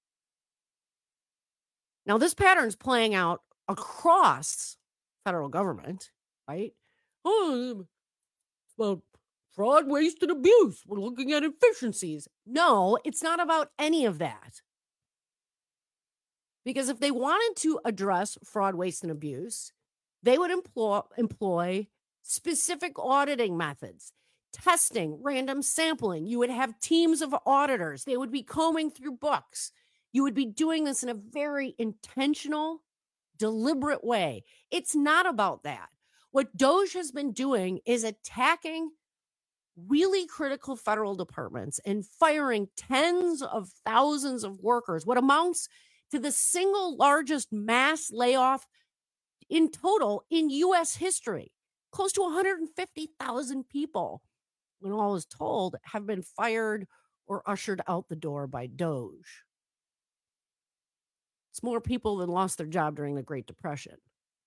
Now, this pattern's playing out across federal government, right? Oh, it's about fraud, waste, and abuse. We're looking at efficiencies. No, it's not about any of that. Because if they wanted to address fraud, waste, and abuse, they would employ specific auditing methods, testing, random sampling. You would have teams of auditors. They would be combing through books. You would be doing this in a very intentional, deliberate way. It's not about that. What DOJ has been doing is attacking really critical federal departments and firing tens of thousands of workers, what amounts to the single largest mass layoff in total in U.S. history. Close to 150,000 people, when all is told, have been fired or ushered out the door by DOJ. It's more people than lost their job during the Great Depression.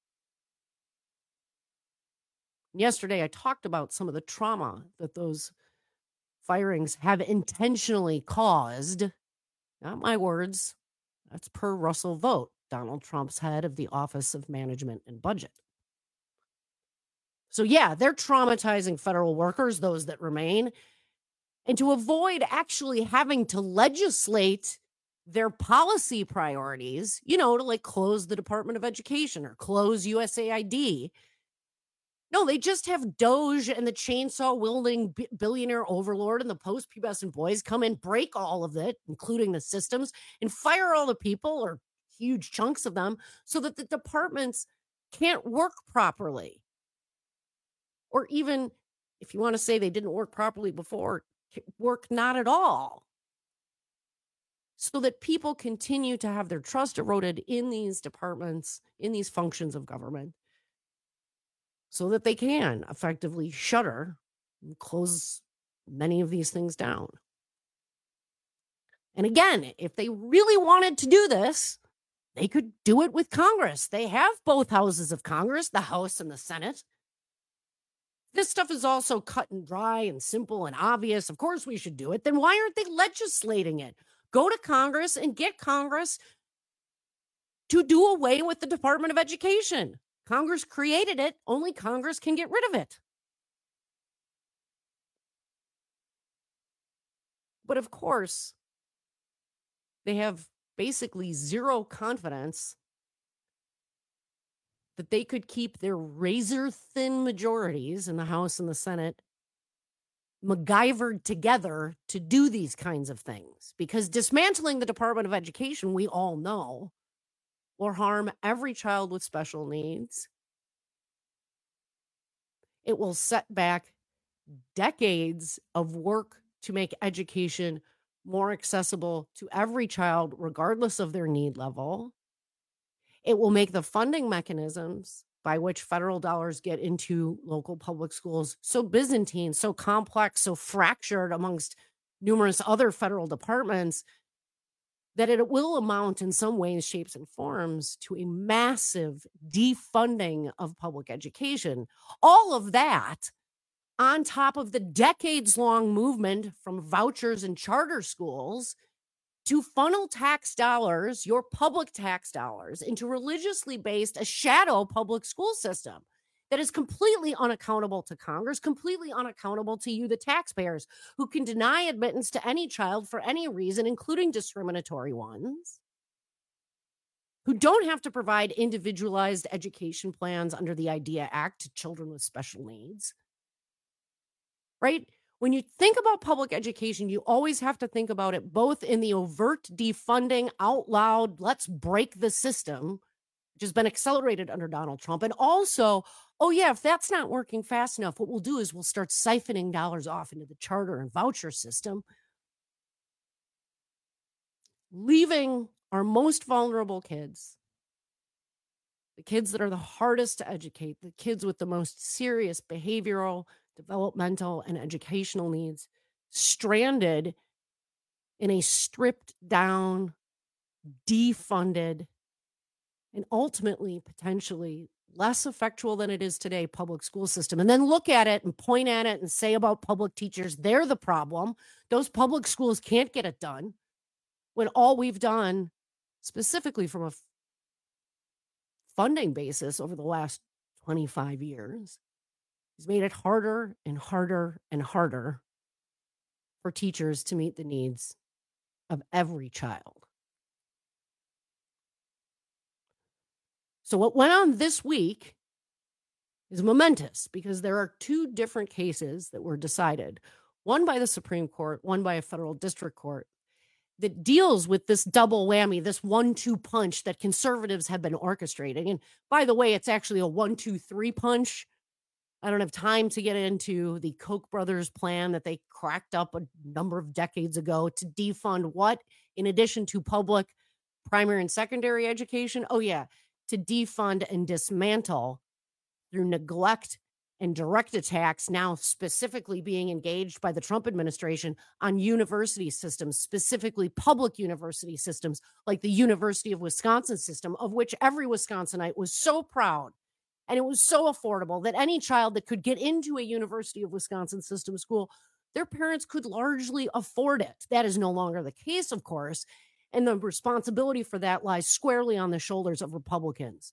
Yesterday, I talked about some of the trauma that those firings have intentionally caused. Not my words. That's per Russell Vought, Donald Trump's head of the Office of Management and Budget. So yeah, they're traumatizing federal workers, those that remain. And to avoid actually having to legislate their policy priorities, to like close the Department of Education or close USAID. No, they just have DOJ and the chainsaw-wielding billionaire overlord and the post-pubescent boys come in, break all of it, including the systems, and fire all the people or huge chunks of them so that the departments can't work properly. Or even, if you want to say they didn't work properly before, work not at all. So that people continue to have their trust eroded in these departments, in these functions of government, so that they can effectively shutter and close many of these things down. And again, if they really wanted to do this, they could do it with Congress. They have both houses of Congress, the House and the Senate. This stuff is also cut and dry and simple and obvious. Of course we should do it. Then why aren't they legislating it? Go to Congress and get Congress to do away with the Department of Education. Congress created it. Only Congress can get rid of it. But of course, they have basically zero confidence that they could keep their razor-thin majorities in the House and the Senate MacGyvered together to do these kinds of things. Because dismantling the Department of Education, we all know, will harm every child with special needs. It will set back decades of work to make education more accessible to every child, regardless of their need level. It will make the funding mechanisms by which federal dollars get into local public schools so Byzantine, so complex, so fractured amongst numerous other federal departments that it will amount in some ways, shapes, and forms to a massive defunding of public education. All of that on top of the decades-long movement from vouchers and charter schools to funnel tax dollars, your public tax dollars, into religiously based, a shadow public school system that is completely unaccountable to Congress, completely unaccountable to you, the taxpayers, who can deny admittance to any child for any reason, including discriminatory ones, who don't have to provide individualized education plans under the IDEA Act to children with special needs, right? When you think about public education, you always have to think about it both in the overt defunding, out loud, let's break the system, which has been accelerated under Donald Trump, and also, oh yeah, if that's not working fast enough, what we'll do is we'll start siphoning dollars off into the charter and voucher system, leaving our most vulnerable kids the kids that are the hardest to educate, the kids with the most serious behavioral, developmental, and educational needs, stranded in a stripped down, defunded, and ultimately potentially less effectual than it is today public school system. And then look at it and point at it and say about public teachers, they're the problem. Those public schools can't get it done, when all we've done, specifically from a funding basis over the last 25 years, has made it harder and harder and harder for teachers to meet the needs of every child. So what went on this week is momentous because there are two different cases that were decided, one by the Supreme Court, one by a federal district court, that deals with this double whammy, this 1-2 punch that conservatives have been orchestrating. And by the way, it's actually a 1-2-3 punch. I don't have time to get into the Koch brothers plan that they cracked up a number of decades ago to defund what, in addition to public primary and secondary education? Oh, yeah, to defund and dismantle through neglect and direct attacks, now specifically being engaged by the Trump administration on university systems, specifically public university systems like the University of Wisconsin system, of which every Wisconsinite was so proud. And it was so affordable that any child that could get into a University of Wisconsin system school, their parents could largely afford it. That is no longer the case, of course. And the responsibility for that lies squarely on the shoulders of Republicans.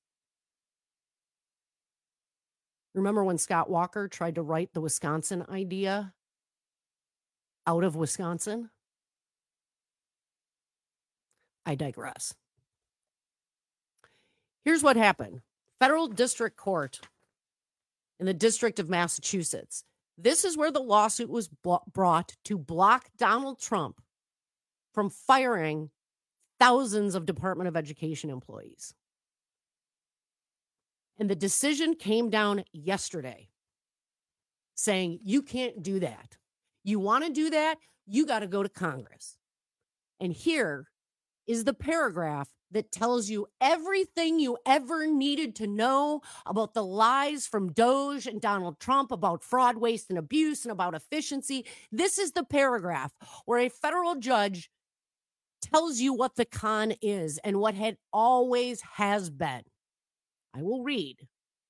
Remember when Scott Walker tried to write the Wisconsin idea out of Wisconsin? I digress. Here's what happened. Federal District Court in the District of Massachusetts. This is where the lawsuit was brought to block Donald Trump from firing thousands of Department of Education employees. And the decision came down yesterday saying, you can't do that. You want to do that? You got to go to Congress. And here is the paragraph that tells you everything you ever needed to know about the lies from DOJ and Donald Trump about fraud, waste, and abuse and about efficiency. This is the paragraph where a federal judge tells you what the con is and what it always has been. I will read.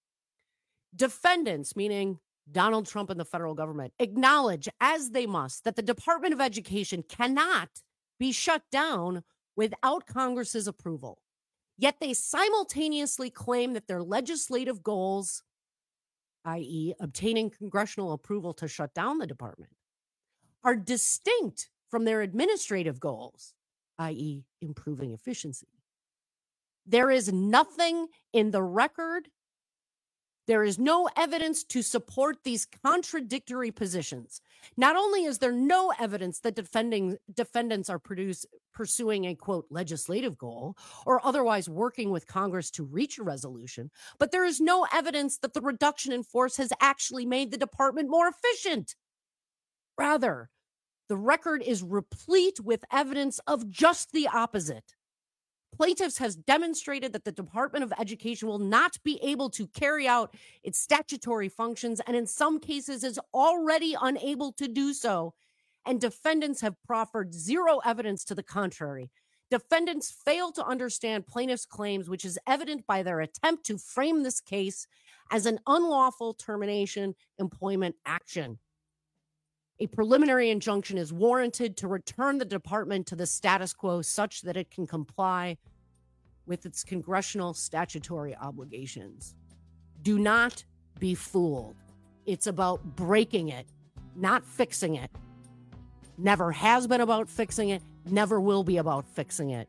Defendants, meaning Donald Trump and the federal government, acknowledge, as they must, that the Department of Education cannot be shut down without Congress's approval. Yet they simultaneously claim that their legislative goals, i.e., obtaining congressional approval to shut down the department, are distinct from their administrative goals, i.e., improving efficiency. There is nothing in the record. There is no evidence to support these contradictory positions. Not only is there no evidence that defendants are pursuing a, quote, legislative goal or otherwise working with Congress to reach a resolution, but there is no evidence that the reduction in force has actually made the department more efficient. Rather, the record is replete with evidence of just the opposite. Plaintiffs has demonstrated that the Department of Education will not be able to carry out its statutory functions and in some cases is already unable to do so. And defendants have proffered zero evidence to the contrary. Defendants fail to understand plaintiffs' claims, which is evident by their attempt to frame this case as an unlawful termination employment action. A preliminary injunction is warranted to return the department to the status quo such that it can comply with its congressional statutory obligations. Do not be fooled. It's about breaking it, not fixing it. Never has been about fixing it, never will be about fixing it.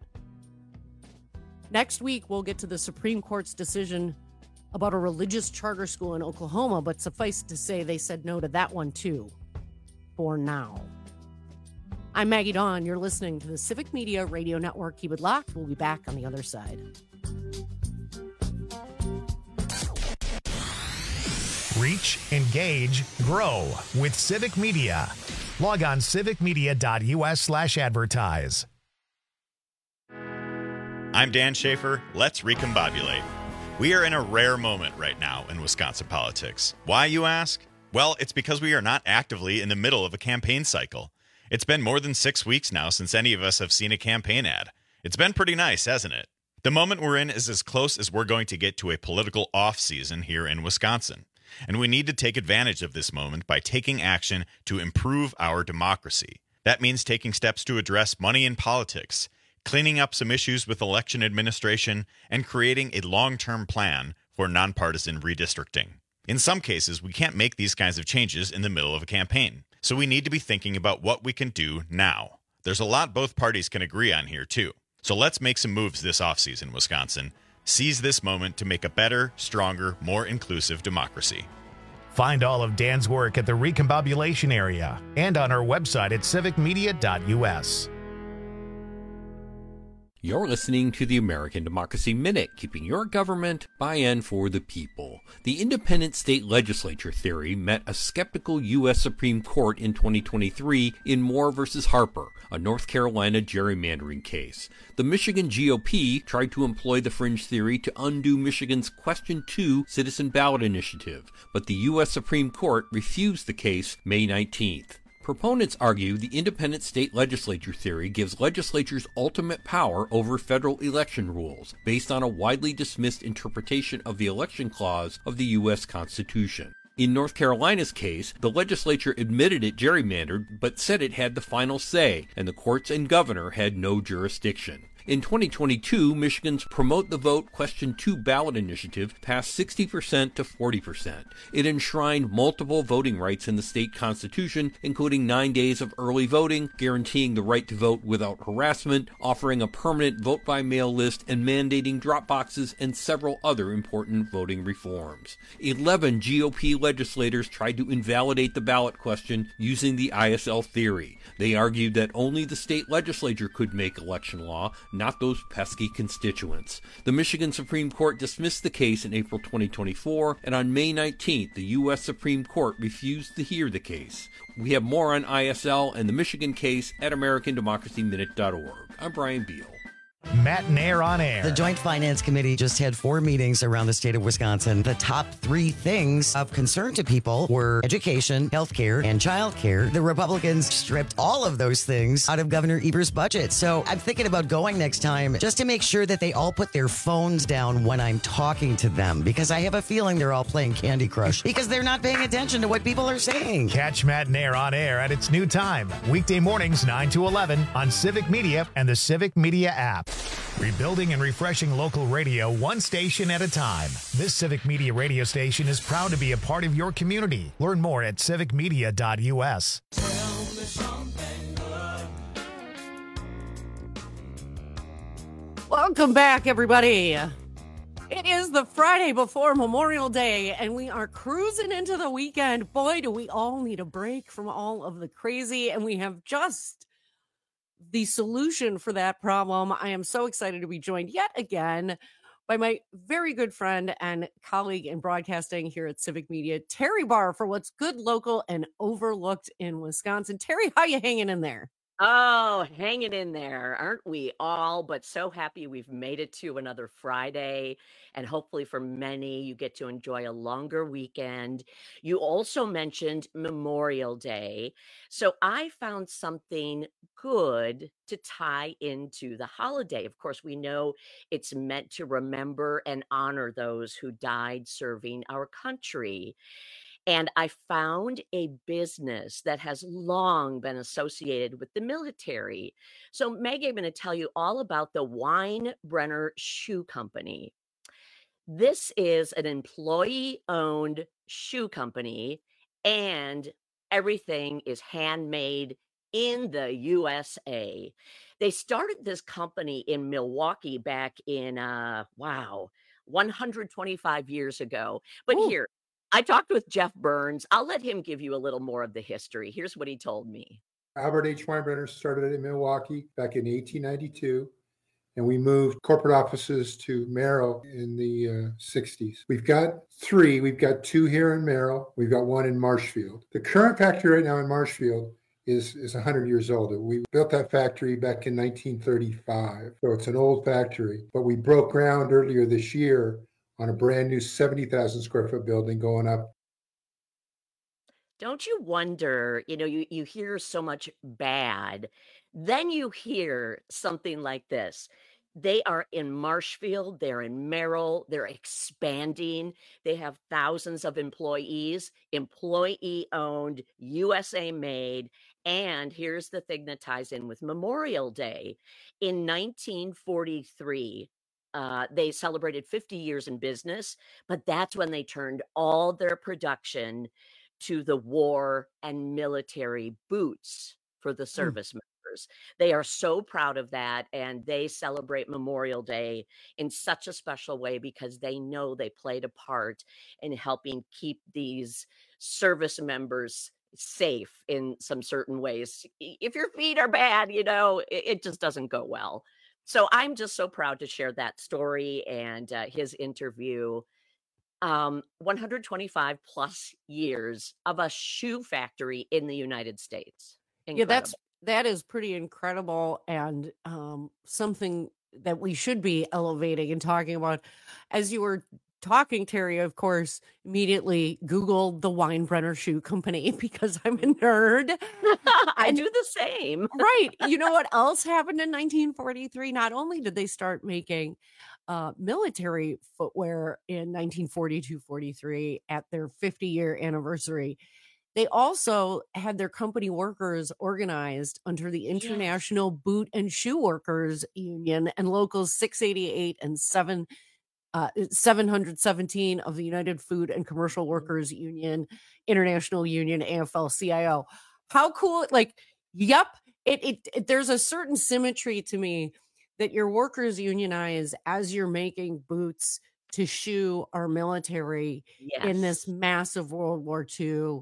Next week, we'll get to the Supreme Court's decision about a religious charter school in Oklahoma, but suffice to say they said no to that one too. For now. I'm Maggie Dawn. You're listening to the Civic Media Radio Network. Keep it locked. We'll be back on the other side. Reach, engage, grow with Civic Media. Log on civicmedia.us/advertise. I'm Dan Schaefer. Let's recombobulate. We are in a rare moment right now in Wisconsin politics. Why, you ask? Well, it's because we are not actively in the middle of a campaign cycle. It's been more than 6 weeks now since any of us have seen a campaign ad. It's been pretty nice, hasn't it? The moment we're in is as close as we're going to get to a political off-season here in Wisconsin. And we need to take advantage of this moment by taking action to improve our democracy. That means taking steps to address money in politics, cleaning up some issues with election administration, and creating a long-term plan for nonpartisan redistricting. In some cases, we can't make these kinds of changes in the middle of a campaign, so we need to be thinking about what we can do now. There's a lot both parties can agree on here, too. So let's make some moves this offseason, Wisconsin. Seize this moment to make a better, stronger, more inclusive democracy. Find all of Dan's work at the Recombobulation area and on our website at civicmedia.us. You're listening to the American Democracy Minute, keeping your government by and for the people. The independent state legislature theory met a skeptical U.S. Supreme Court in 2023 in Moore v. Harper, a North Carolina gerrymandering case. The Michigan GOP tried to employ the fringe theory to undo Michigan's Question 2 citizen ballot initiative, but the U.S. Supreme Court refused the case May 19th. Proponents argue the independent state legislature theory gives legislatures ultimate power over federal election rules, based on a widely dismissed interpretation of the election clause of the U.S. Constitution. In North Carolina's case, the legislature admitted it gerrymandered, but said it had the final say, and the courts and governor had no jurisdiction. In 2022, Michigan's Promote the Vote Question 2 ballot initiative passed 60% to 40%. It enshrined multiple voting rights in the state constitution, including 9 days of early voting, guaranteeing the right to vote without harassment, offering a permanent vote-by-mail list, and mandating drop boxes and several other important voting reforms. 11 GOP legislators tried to invalidate the ballot question using the ISL theory. They argued that only the state legislature could make election law, not those pesky constituents. The Michigan Supreme Court dismissed the case in April 2024, and on May 19th, the U.S. Supreme Court refused to hear the case. We have more on ISL and the Michigan case at AmericanDemocracyMinute.org. I'm Brian Beal. Matt Nair on air. The Joint Finance Committee just had 4 meetings around the state of Wisconsin. The top 3 things of concern to people were education, healthcare, and childcare. The Republicans stripped all of those things out of Governor Evers' budget. So I'm thinking about going next time just to make sure that they all put their phones down when I'm talking to them, because I have a feeling they're all playing Candy Crush because they're not paying attention to what people are saying. Catch Matt Nair on air at its new time, weekday mornings 9 to 11 on Civic Media and the Civic Media app. Rebuilding and refreshing local radio one station at a time. This Civic Media radio station is proud to be a part of your community. Learn more at civicmedia.us. Welcome back, everybody. It is the Friday before Memorial Day, and we are cruising into the weekend. Boy, do we all need a break from all of the crazy, and we have just the solution for that problem. I am so excited to be joined yet again by my very good friend and colleague in broadcasting here at Civic Media, Terry Barr, for what's good, local, and overlooked in Wisconsin. Terry, how you hanging in there? Oh, hanging in there, aren't we all? But so happy we've made it to another Friday. And hopefully for many, you get to enjoy a longer weekend. You also mentioned Memorial Day. So I found something good to tie into the holiday. Of course, we know it's meant to remember and honor those who died serving our country. And I found a business that has long been associated with the military. So, Maggie, I'm going to tell you all about the Weinbrenner Shoe Company. This is an employee-owned shoe company, and everything is handmade in the USA. They started this company in Milwaukee back in, 125 years ago. But Here, I talked with Jeff Burns. I'll let him give you a little more of the history. Here's what he told me. Albert H. Weinbrenner started in Milwaukee back in 1892, and we moved corporate offices to Merrill in the 60s. We've got 3. We've got 2 here in Merrill. We've got 1 in Marshfield. The current factory right now in Marshfield is 100 years old. We built that factory back in 1935, so it's an old factory. But we broke ground earlier this year on a brand new 70,000 square foot building going up. Don't you wonder, you hear so much bad, then you hear something like this. They are in Marshfield, they're in Merrill, they're expanding. They have thousands of employees, employee owned, USA made. And here's the thing that ties in with Memorial Day. In 1943, they celebrated 50 years in business, but that's when they turned all their production to the war and military boots for the service members. They are so proud of that, and they celebrate Memorial Day in such a special way because they know they played a part in helping keep these service members safe in some certain ways. If your feet are bad, it just doesn't go well. So I'm just so proud to share that story and his interview. 125 plus years of a shoe factory in the United States. Incredible. Yeah, that is pretty incredible, and something that we should be elevating and talking about. As you were talking, Terry, of course, immediately Googled the Weinbrenner Shoe Company because I'm a nerd. I do the same. Right. You know what else happened in 1943? Not only did they start making military footwear in 1942-43 at their 50-year anniversary, they also had their company workers organized under the International Boot and Shoe Workers Union and Locals 688 and 717 of the United Food and Commercial Workers Union, International Union, AFL-CIO. How cool! There's a certain symmetry to me that your workers unionize as you're making boots to shoe our military in this massive World War II,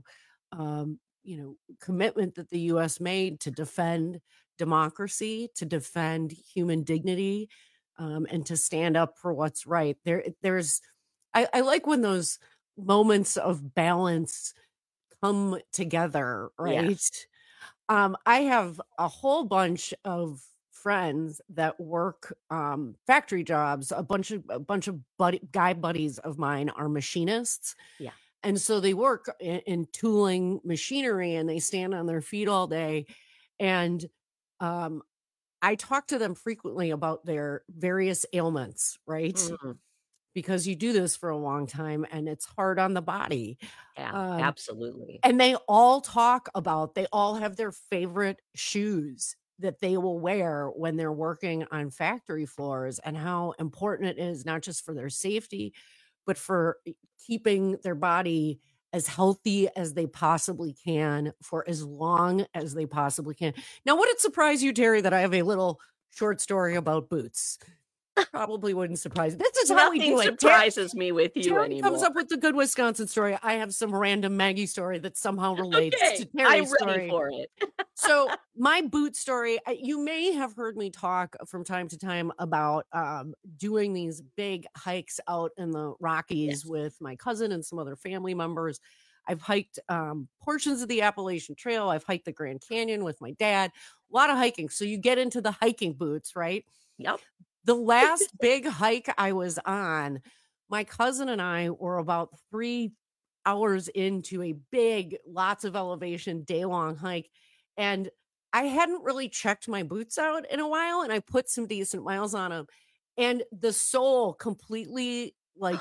commitment that the U.S. made to defend democracy, to defend human dignity, and to stand up for what's right. I like when those moments of balance come together, right? Yes. I have a whole bunch of friends that work factory jobs. A bunch of guy buddies of mine are machinists. Yeah. And so they work in tooling machinery and they stand on their feet all day. And I talk to them frequently about their various ailments, right? Mm-hmm. Because you do this for a long time and it's hard on the body. Yeah, absolutely. And they all have their favorite shoes that they will wear when they're working on factory floors, and how important it is, not just for their safety, but for keeping their body as healthy as they possibly can for as long as they possibly can. Now, would it surprise you, Terry, that I have a little short story about boots? Probably wouldn't surprise you. This is how we do it. Nothing surprises me with you Terry anymore. comes up with the good Wisconsin story. I have some random Maggie story that somehow relates to Terry's I'm story. ready for it. So my boot story, you may have heard me talk from time to time about doing these big hikes out in the Rockies with my cousin and some other family members. I've hiked portions of the Appalachian Trail. I've hiked the Grand Canyon with my dad. A lot of hiking. So you get into the hiking boots, right? Yep. The last big hike I was on, my cousin and I were about 3 hours into a big, lots of elevation, day-long hike. And I hadn't really checked my boots out in a while, and I put some decent miles on them. And the sole completely,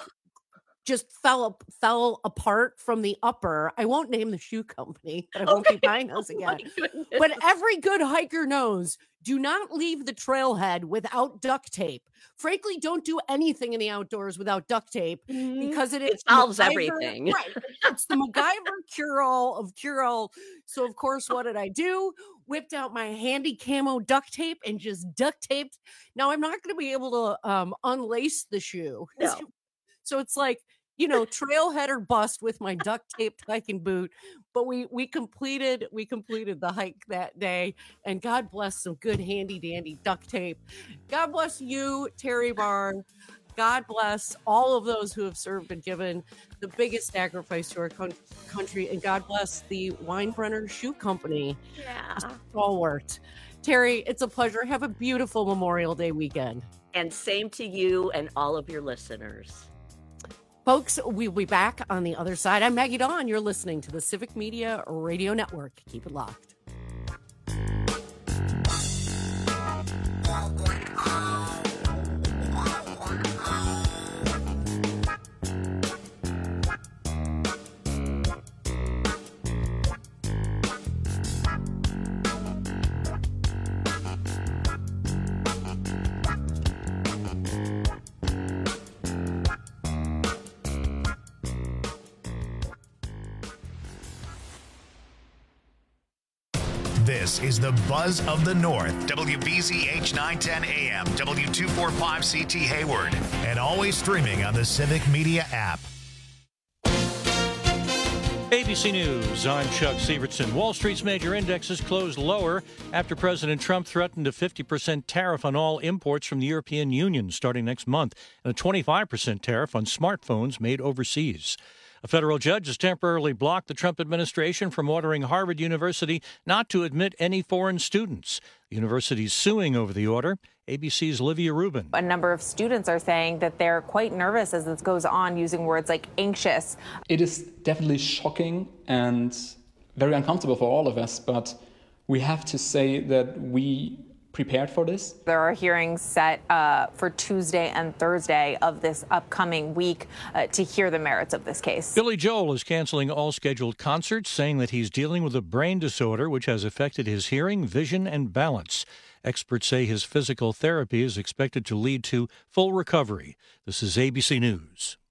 just fell apart from the upper. I won't name the shoe company, but I won't be buying those again. But every good hiker knows, do not leave the trailhead without duct tape. Frankly, don't do anything in the outdoors without duct tape because it solves everything. Right. It's the MacGyver cure-all of cure-all. So of course, what did I do? Whipped out my handy camo duct tape and just duct taped. Now I'm not going to be able to unlace the shoe. No. So it's like, trailhead or bust with my duct taped hiking boot. But we completed the hike that day, and God bless some good handy dandy duct tape. God bless you, Terry Barr. God bless all of those who have served and given the biggest sacrifice to our country, and God bless the Weinbrenner Shoe Company. Yeah. Stalwart. Terry, it's a pleasure. Have a beautiful Memorial Day weekend. And same to you and all of your listeners. Folks, we'll be back on the other side. I'm Maggie Dawn. You're listening to the Civic Media Radio Network. Keep it locked. This is the Buzz of the North. WBZH 910 AM, W245CT Hayward, and always streaming on the Civic Media app. ABC News, I'm Chuck Severson. Wall Street's major indexes closed lower after President Trump threatened a 50% tariff on all imports from the European Union starting next month and a 25% tariff on smartphones made overseas. A federal judge has temporarily blocked the Trump administration from ordering Harvard University not to admit any foreign students. The university is suing over the order. ABC's Livia Rubin. A number of students are saying that they're quite nervous as this goes on, using words like anxious. It is definitely shocking and very uncomfortable for all of us, but we have to say that we prepared for this. There are hearings set for Tuesday and Thursday of this upcoming week to hear the merits of this case. Billy Joel is canceling all scheduled concerts, saying that he's dealing with a brain disorder which has affected his hearing, vision, and balance. Experts say his physical therapy is expected to lead to full recovery. This is ABC News.